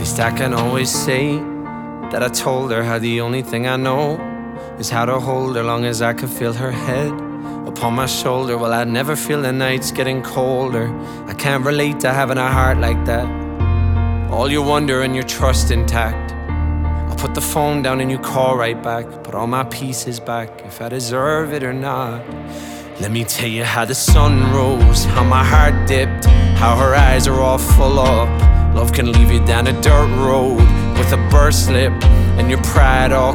least I can always say that I told her how the only thing I know is how to hold her long as I can feel her head upon my shoulder. Well, I never feel the nights getting colder. I can't relate to having a heart like that. All your wonder and your trust intact. I'll put the phone down and you call right back. Put all my pieces back, if I deserve it or not. Let me tell you how the sun rose, how my heart dipped, how her eyes are all full up. Love can leave you down a dirt road with a burst lip and your pride all